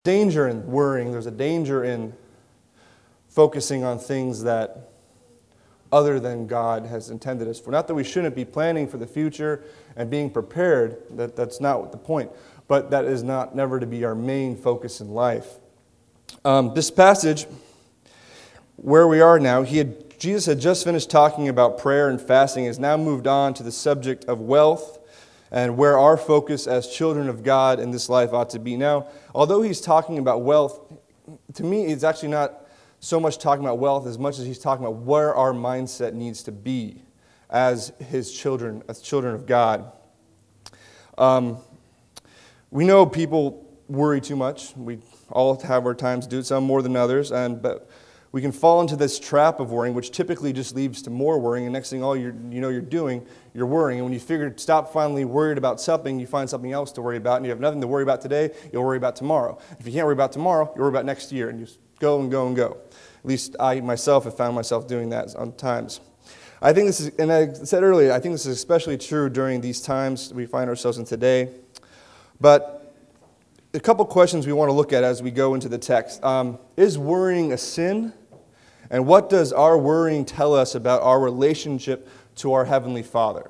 danger in worrying. There's a danger in focusing on things that other than God has intended us for. Not that we shouldn't be planning for the future and being prepared. That's not the point. But that is not never to be our main focus in life. This passage, where we are now, Jesus had just finished talking about prayer and fasting, has now moved on to the subject of wealth and where our focus as children of God in this life ought to be. Now, although he's talking about wealth, to me, it's actually not so much talking about wealth as much as he's talking about where our mindset needs to be as his children, as children of God. We know people worry too much. We all have our times to do it, some more than others, but we can fall into this trap of worrying, which typically just leads to more worrying, and next thing you're doing, you're worrying. And when you figure stop finally worried about something, you find something else to worry about, and you have nothing to worry about today, you'll worry about tomorrow. If you can't worry about tomorrow, you'll worry about next year, and you just go and go and go. At least I myself have found myself doing that on times. I think this is, and I said earlier, I think this is especially true during these times we find ourselves in today. But a couple questions we want to look at as we go into the text. Is worrying a sin? And what does our worrying tell us about our relationship to our Heavenly Father?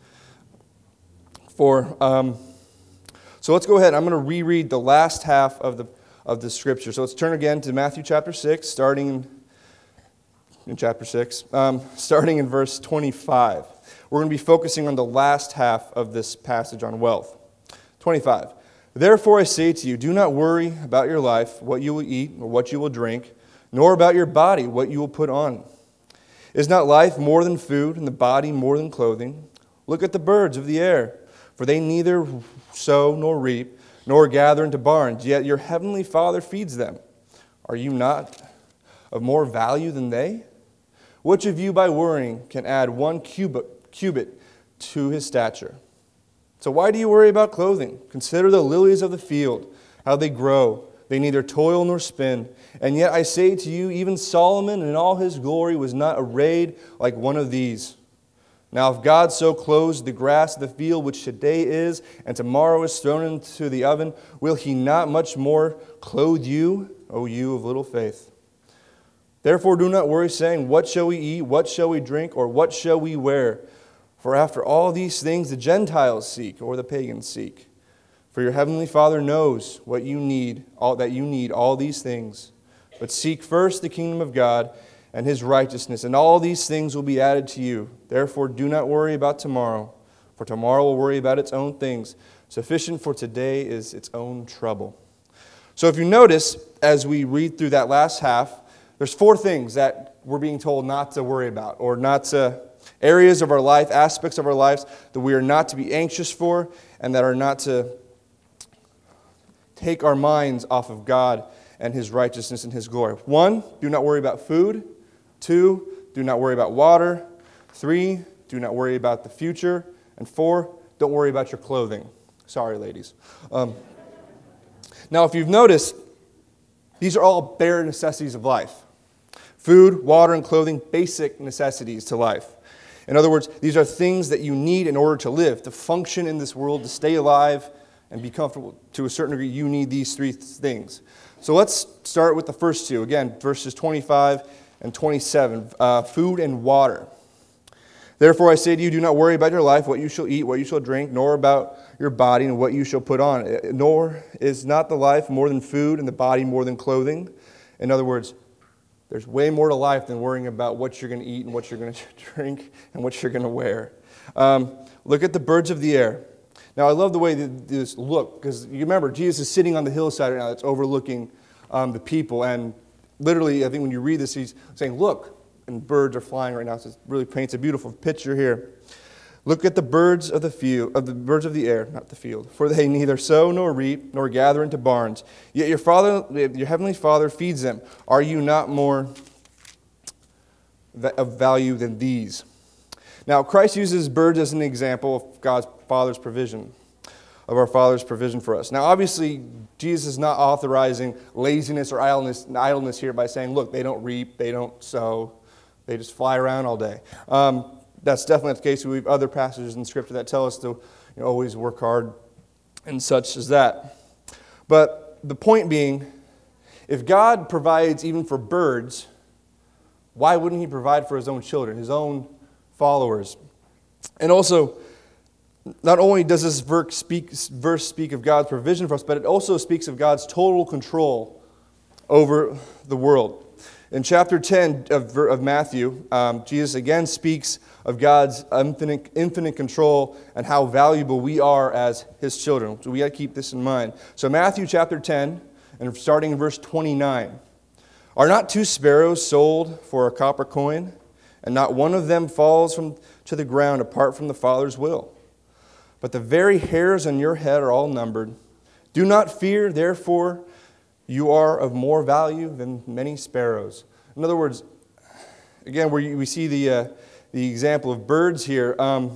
So let's go ahead. I'm going to reread the last half of the scripture. So let's turn again to Matthew chapter 6, starting in chapter 6, starting in verse 25. We're going to be focusing on the last half of this passage on wealth. 25. Therefore I say to you, do not worry about your life, what you will eat or what you will drink, nor about your body, what you will put on. Is not life more than food, and the body more than clothing? Look at the birds of the air, for they neither sow nor reap, nor gather into barns, yet your heavenly Father feeds them. Are you not of more value than they? Which of you by worrying can add 1 cubit to his stature? So why do you worry about clothing? Consider the lilies of the field, how they grow. They neither toil nor spin. And yet I say to you, even Solomon in all his glory was not arrayed like one of these. Now if God so clothes the grass of the field, which today is, and tomorrow is thrown into the oven, will he not much more clothe you, O you of little faith? Therefore do not worry, saying, what shall we eat, what shall we drink, or what shall we wear? For after all these things the Gentiles seek, or the pagans seek. For your heavenly Father knows what you need, all these things. But seek first the kingdom of God and his righteousness, and all these things will be added to you. Therefore do not worry about tomorrow, for tomorrow will worry about its own things. Sufficient for today is its own trouble. So if you notice, as we read through that last half, there's 4 things that we're being told not to worry about, or not to, areas of our life, aspects of our lives that we are not to be anxious for, and that are not to take our minds off of God and his righteousness and his glory. 1, do not worry about food. 2, do not worry about water. 3, do not worry about the future. And 4, don't worry about your clothing. Sorry, ladies. Now, if you've noticed, these are all bare necessities of life. Food, water, and clothing, basic necessities to life. In other words, these are things that you need in order to live, to function in this world, to stay alive, and be comfortable. To a certain degree, you need these 3 things. So let's start with the first 2. Again, verses 25 and 27, food and water. Therefore I say to you, do not worry about your life, what you shall eat, what you shall drink, nor about your body and what you shall put on. Nor is not the life more than food and the body more than clothing. In other words, there's way more to life than worrying about what you're going to eat and what you're going to drink and what you're going to wear. Look at the birds of the air. Now, I love the way this look, because you remember, Jesus is sitting on the hillside right now that's overlooking the people. And literally, I think when you read this, he's saying, look, and birds are flying right now. So it really paints a beautiful picture here. Look at the birds of the field, of the birds of the air, not the field, for they neither sow nor reap nor gather into barns. Yet your heavenly Father feeds them. Are you not more of value than these? Now, Christ uses birds as an example of God's Father's provision, of our Father's provision for us. Now, obviously, Jesus is not authorizing laziness or idleness here by saying, look, they don't reap, they don't sow, they just fly around all day. That's definitely the case. We have other passages in Scripture that tell us to always work hard and such as that. But the point being, if God provides even for birds, why wouldn't he provide for his own children, his own followers? And also, not only does this verse speak of God's provision for us, but it also speaks of God's total control over the world. In chapter 10 of Matthew, Jesus again speaks of God's infinite control and how valuable we are as his children. So we got to keep this in mind. So Matthew chapter 10, and starting in verse 29. Are not 2 sparrows sold for a copper coin, and not one of them falls to the ground apart from the Father's will? But the very hairs on your head are all numbered. Do not fear, therefore, you are of more value than many sparrows. In other words, again, where we see the example of birds here,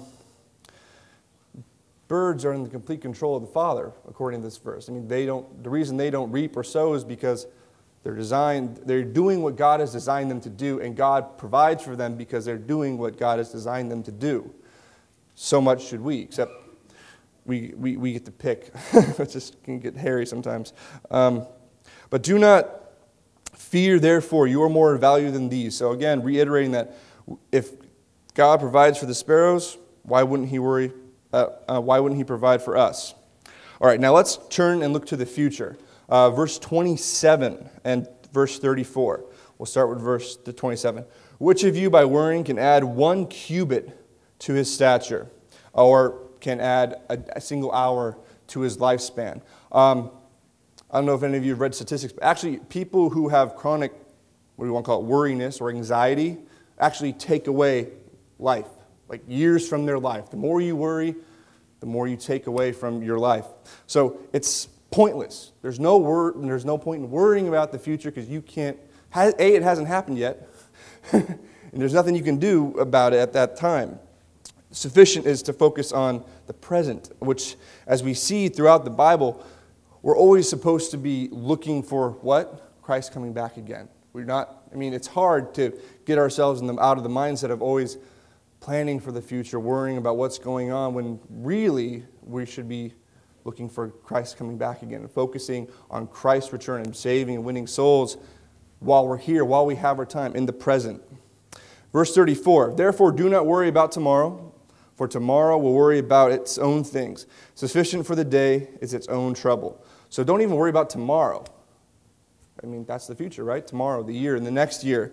birds are in the complete control of the Father, according to this verse. I mean, the reason they don't reap or sow is because they're doing what God has designed them to do, and God provides for them because they're doing what God has designed them to do. So much should we, except we get to pick. It just can get hairy sometimes. But do not fear, therefore, you are more valuable than these. So again, reiterating that if God provides for the sparrows, why wouldn't he worry? Why wouldn't he provide for us? All right, now let's turn and look to the future. Verse 27 and verse 34. We'll start with verse 27. Which of you by worrying can add 1 cubit to his stature, or can add a single hour to his lifespan? I don't know if any of you have read statistics, but actually people who have chronic, what do you want to call it, worriness or anxiety, actually take away life, like years from their life. The more you worry, the more you take away from your life. So it's pointless. There's no point in worrying about the future because you can't. It hasn't happened yet, and there's nothing you can do about it at that time. Sufficient is to focus on the present, which, as we see throughout the Bible, we're always supposed to be looking for what? Christ coming back again. We're not. I mean, it's hard to get ourselves out of the mindset of always planning for the future, worrying about what's going on, when really we should be looking for Christ coming back again and focusing on Christ's return and saving and winning souls while we're here, while we have our time in the present. Verse 34, therefore do not worry about tomorrow, for tomorrow will worry about its own things. Sufficient for the day is its own trouble. So don't even worry about tomorrow. I mean, that's the future, right? Tomorrow, the year, and the next year.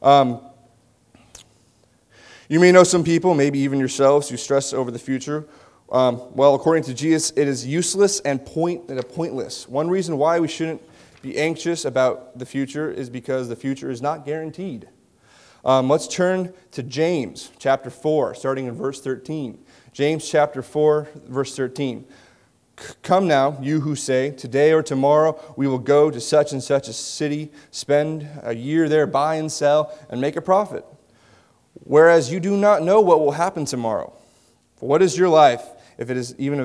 You may know some people, maybe even yourselves, who stress over the future. Well, according to Jesus, it is useless and pointless. One reason why we shouldn't be anxious about the future is because the future is not guaranteed. Let's turn to James chapter 4, starting in verse 13. James chapter 4, verse 13. Come now, you who say, today or tomorrow we will go to such and such a city, spend a year there, buy and sell, and make a profit. Whereas you do not know what will happen tomorrow. For what is your life, if it is even a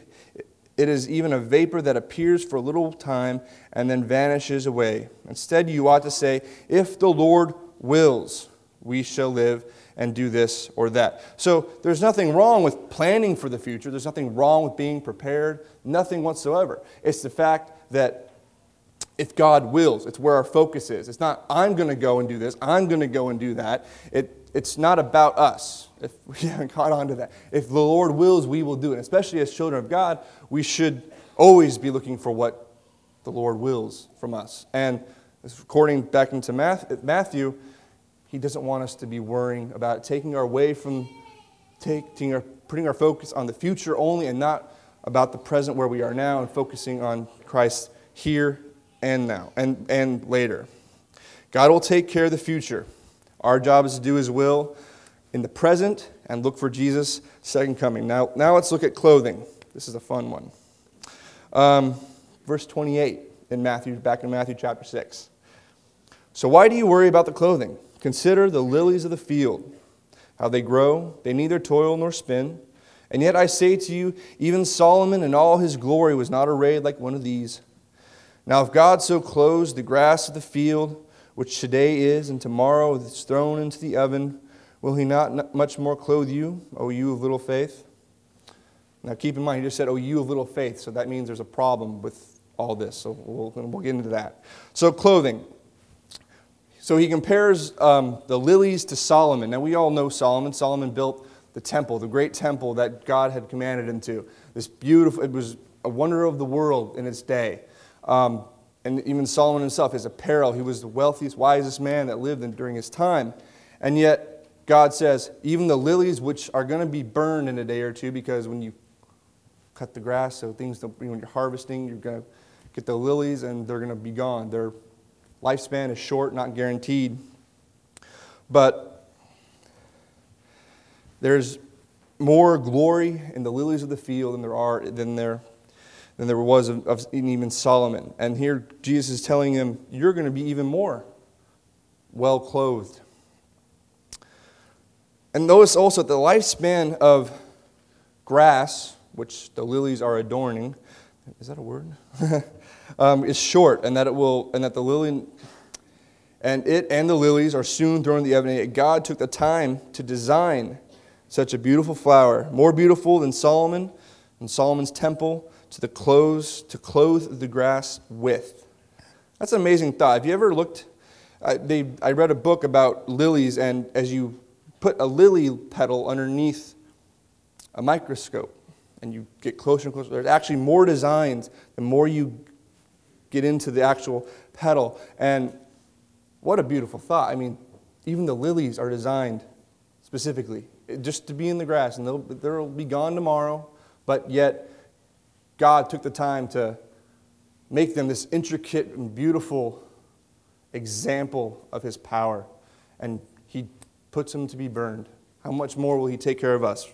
vapor that appears for a little time and then vanishes away? Instead, you ought to say, if the Lord wills, we shall live and do this or that. So there's nothing wrong with planning for the future. There's nothing wrong with being prepared. Nothing whatsoever. It's the fact that if God wills, it's where our focus is. It's not, I'm going to go and do this. I'm going to go and do that. It's not about us. If we haven't caught on to that. If the Lord wills, we will do it. Especially as children of God, we should always be looking for what the Lord wills from us. And according back into Matthew, he doesn't want us to be worrying about it, putting our focus on the future only and not about the present where we are now, and focusing on Christ here and now and later. God will take care of the future. Our job is to do his will in the present and look for Jesus' second coming. Now let's look at clothing. This is a fun one. Verse 28 back in Matthew chapter 6. So why do you worry about the clothing? Consider the lilies of the field, how they grow. They neither toil nor spin. And yet I say to you, even Solomon in all his glory was not arrayed like one of these. Now if God so clothes the grass of the field, which today is and tomorrow is thrown into the oven, will he not much more clothe you, O you of little faith? Now keep in mind, he just said, O you of little faith, so that means there's a problem with all this. So we'll get into that. So clothing. So he compares the lilies to Solomon. Now we all know Solomon. Solomon built the temple, the great temple that God had commanded him to. This beautiful, it was a wonder of the world in its day. And even Solomon himself, his apparel, he was the wealthiest, wisest man that lived during his time. And yet God says, even the lilies, which are going to be burned in a day or two, because when you cut the grass, so things don't, when you're harvesting, you're going to get the lilies and they're going to be gone. Their lifespan is short, not guaranteed. But there's more glory in the lilies of the field than there was of even Solomon. And here Jesus is telling him, you're going to be even more well clothed. And notice also that the lifespan of grass, which the lilies are adorning, is that a word? Is short, and that the lily and the lilies are soon thrown in the oven. Yet God took the time to design such a beautiful flower, more beautiful than Solomon and Solomon's temple, to clothe the grass with. That's an amazing thought. Have you ever looked? I read a book about lilies, and as you put a lily petal underneath a microscope, and you get closer and closer, there's actually more designs the more you get into the actual petal. And what a beautiful thought. I mean, even the lilies are designed specifically just to be in the grass, and they'll be gone tomorrow, but yet God took the time to make them this intricate and beautiful example of His power, and He puts them to be burned. How much more will He take care of us?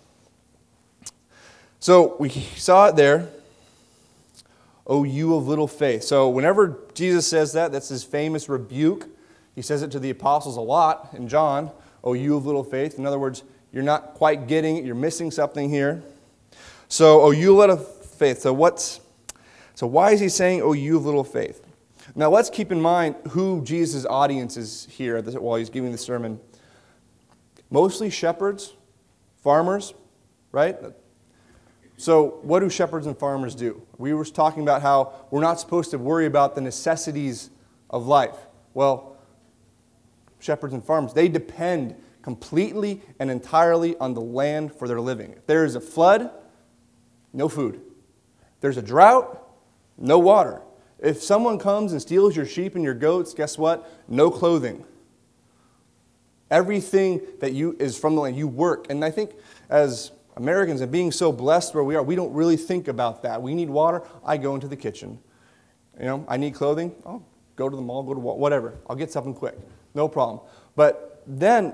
So we saw it there. O you of little faith. So whenever Jesus says that, that's His famous rebuke. He says it to the apostles a lot in John. O you of little faith. In other words, you're not quite getting it. You're missing something here. So, O you of little faith. So why is He saying, O you of little faith? Now let's keep in mind who Jesus' audience is here while He's giving the sermon. Mostly shepherds, farmers, right? So what do shepherds and farmers do? We were talking about how we're not supposed to worry about the necessities of life. Well, shepherds and farmers, they depend completely and entirely on the land for their living. If there is a flood, no food. If there's a drought, no water. If someone comes and steals your sheep and your goats, guess what? No clothing. Everything that is from the land. You work. And I think as Americans, and being so blessed where we are, we don't really think about that. We need water, I go into the kitchen. I need clothing, I'll go to the mall, go to whatever. I'll get something quick. No problem. But then,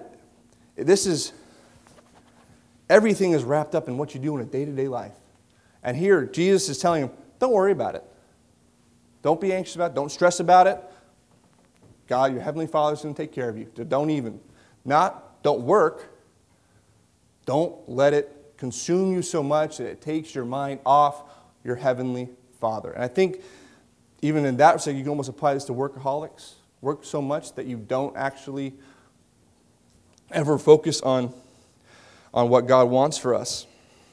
everything is wrapped up in what you do in a day-to-day life. And here, Jesus is telling him, don't worry about it. Don't be anxious about it. Don't stress about it. God, your Heavenly Father is going to take care of you. Don't work. Don't let it consume you so much that it takes your mind off your Heavenly Father. And I think even in that respect, you can almost apply this to workaholics. Work so much that you don't actually ever focus on what God wants for us.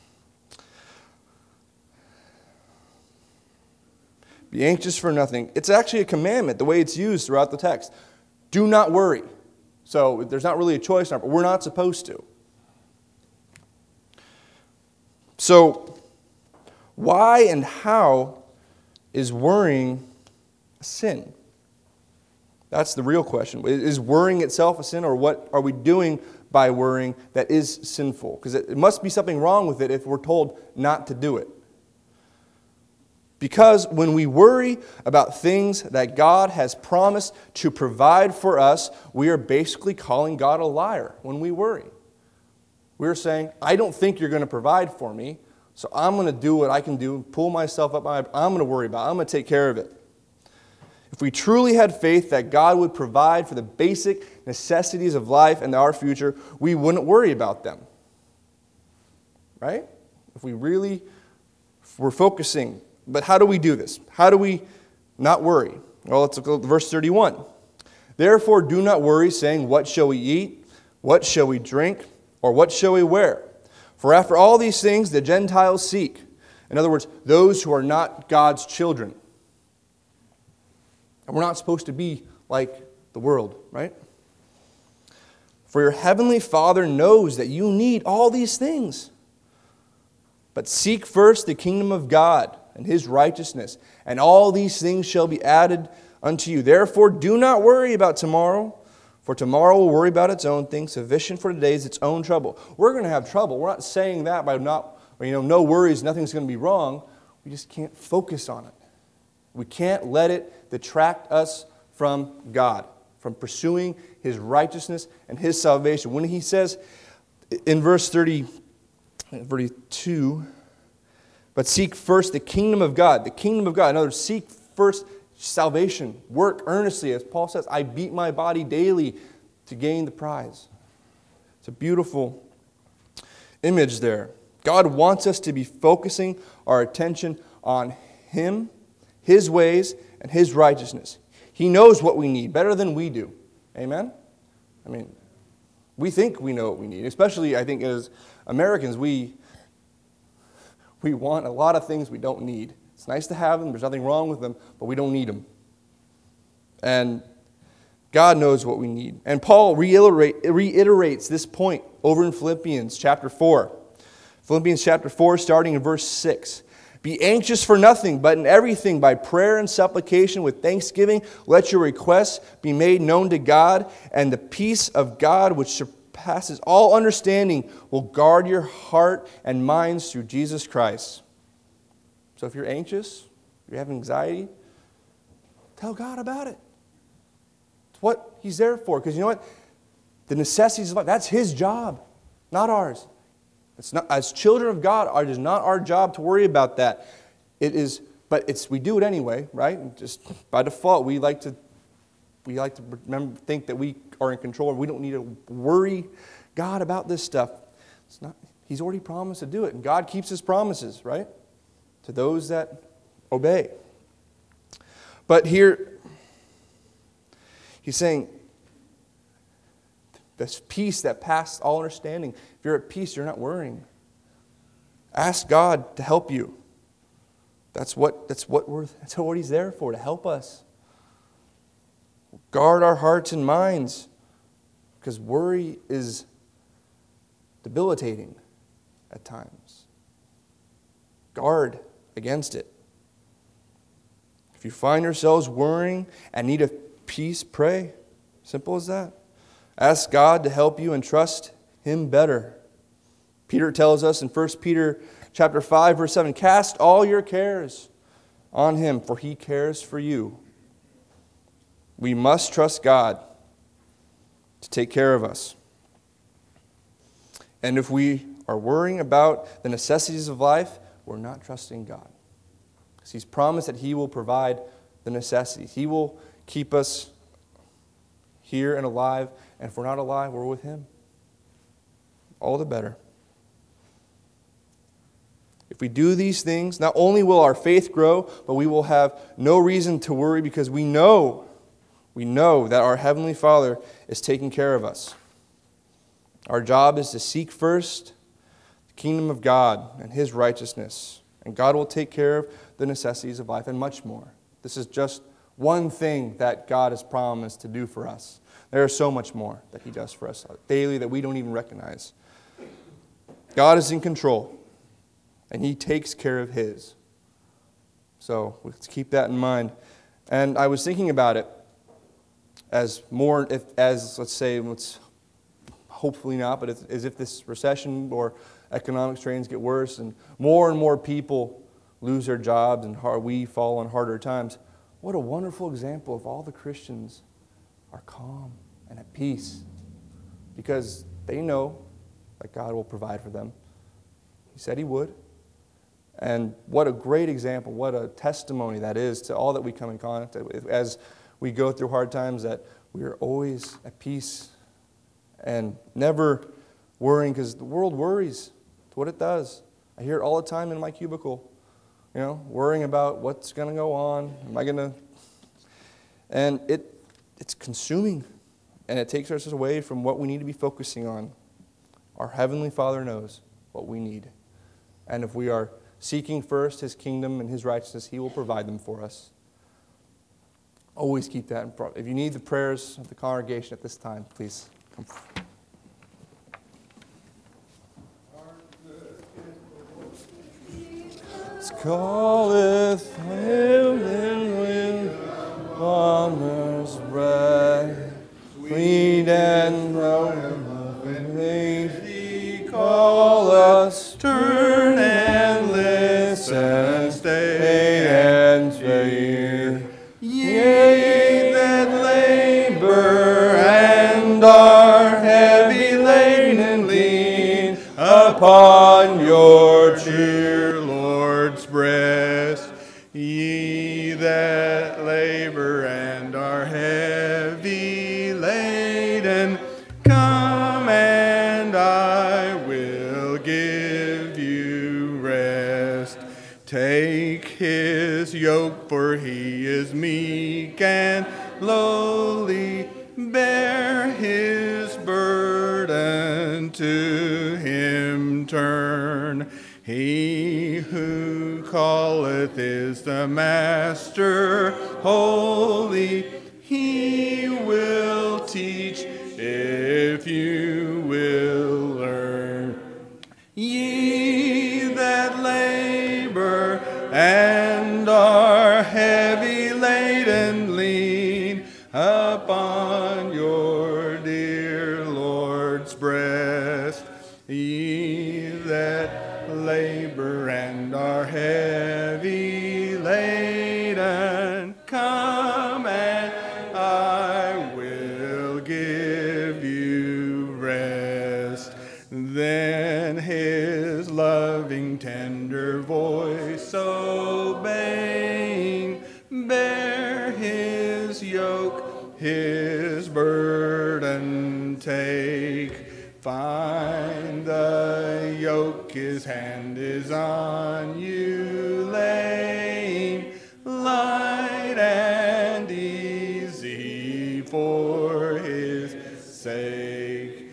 Be anxious for nothing. It's actually a commandment, the way it's used throughout the text. Do not worry. So there's not really a choice, but we're not supposed to. So, why and how is worrying a sin? That's the real question. Is worrying itself a sin, or what are we doing by worrying that is sinful? Because it must be something wrong with it if we're told not to do it. Because when we worry about things that God has promised to provide for us, we are basically calling God a liar when we worry. We're saying, I don't think you're going to provide for me, so I'm going to do what I can do, pull myself up, I'm going to worry about it, I'm going to take care of it. If we truly had faith that God would provide for the basic necessities of life and our future, we wouldn't worry about them. Right? If we really were focusing. But how do we do this? How do we not worry? Well, let's look at verse 31. Therefore do not worry, saying, what shall we eat? What shall we drink? Or what shall we wear? For after all these things the Gentiles seek. In other words, those who are not God's children. And we're not supposed to be like the world, right? For your heavenly Father knows that you need all these things. But seek first the kingdom of God and His righteousness, and all these things shall be added unto you. Therefore, do not worry about tomorrow, for tomorrow will worry about its own things. Sufficient for today is its own trouble. We're going to have trouble. We're not saying that by no worries, nothing's going to be wrong. We just can't focus on it. We can't let it detract us from God, from pursuing His righteousness and His salvation. When He says in verse 32, but seek first the kingdom of God. The kingdom of God. In other words, seek first salvation. Work earnestly. As Paul says, I beat my body daily to gain the prize. It's a beautiful image there. God wants us to be focusing our attention on Him, His ways, and His righteousness. He knows what we need better than we do. Amen? I mean, we think we know what we need. Especially, I think, as Americans, we want a lot of things we don't need. It's nice to have them. There's nothing wrong with them, but we don't need them. And God knows what we need. And Paul reiterates this point over in Philippians chapter 4. Philippians chapter 4, starting in verse 6. Be anxious for nothing, but in everything, by prayer and supplication with thanksgiving, let your requests be made known to God, and the peace of God, which surpasses all understanding, will guard your heart and minds through Jesus Christ. So if you're anxious, if you have anxiety, tell God about it. It's what He's there for. Because you know what? The necessities of life, that's His job, not ours. It's not, as children of God, it is not our job to worry about that. It is, but we do it anyway, right? Just by default, we like to think that we are in control. We don't need to worry God about this stuff. It's not. He's already promised to do it, and God keeps His promises, right? To those that obey. But here, He's saying, this peace that passes all understanding. If you're at peace, you're not worrying. Ask God to help you. That's what He's there for, to help us. Guard our hearts and minds, because worry is debilitating at times. Guard against it. If you find yourselves worrying and need a peace, pray. Simple as that. Ask God to help you and trust Him better. Peter tells us in 1 Peter chapter 5, verse 7, cast all your cares on Him, for He cares for you. We must trust God to take care of us. And if we are worrying about the necessities of life, we're not trusting God. Because He's promised that He will provide the necessities. He will keep us here and alive. And if we're not alive, we're with Him. All the better. If we do these things, not only will our faith grow, but we will have no reason to worry, because we know that our Heavenly Father is taking care of us. Our job is to seek first the kingdom of God and His righteousness. And God will take care of the necessities of life and much more. This is just one thing that God has promised to do for us. There is so much more that He does for us daily that we don't even recognize. God is in control, and He takes care of His. So let's keep that in mind. And I was thinking about it hopefully not, but as if this recession or economic strains get worse and more people lose their jobs and we fall on harder times. What a wonderful example of all the Christians are calm and at peace, because they know that God will provide for them. He said He would. And what a great example, what a testimony that is to all that we come in contact with as we go through hard times, that we are always at peace and never worrying, because the world worries. It's what it does. I hear it all the time in my cubicle, worrying about what's going to go on. And it's consuming. And it takes us away from what we need to be focusing on. Our Heavenly Father knows what we need. And if we are seeking first His kingdom and His righteousness, He will provide them for us. Always keep that in front. If you need the prayers of the congregation at this time, please come forward. Calleth him in wind, farmer's bread, sweet and brown of faith, he call us, turn and listen, stay and hear. Ye that labor and are heavy laden, lean upon your dear Lord's breast. Ye that labor and are heavy laden, come and I will give you rest. Take his yoke, for he is meek and lowly. Bear his burden, to him turn. He who calleth is the Master holy. He will teach if you will learn. Ye that labor and are heavy laden, lean upon your dear Lord's breast. Ye that labor and are heavy laden, come and I will give you rest. Then his loving tender voice obeying, bear his yoke, his burden take. Find the yoke, his hand is on you laying, light and easy for his sake.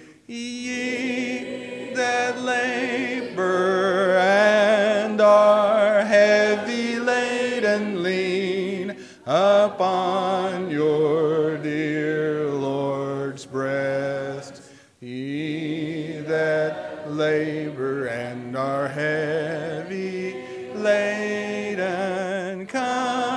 Ye that labor and are heavy laden, lean upon your dear Lord's breast. Ye that labor and are heavy laden, come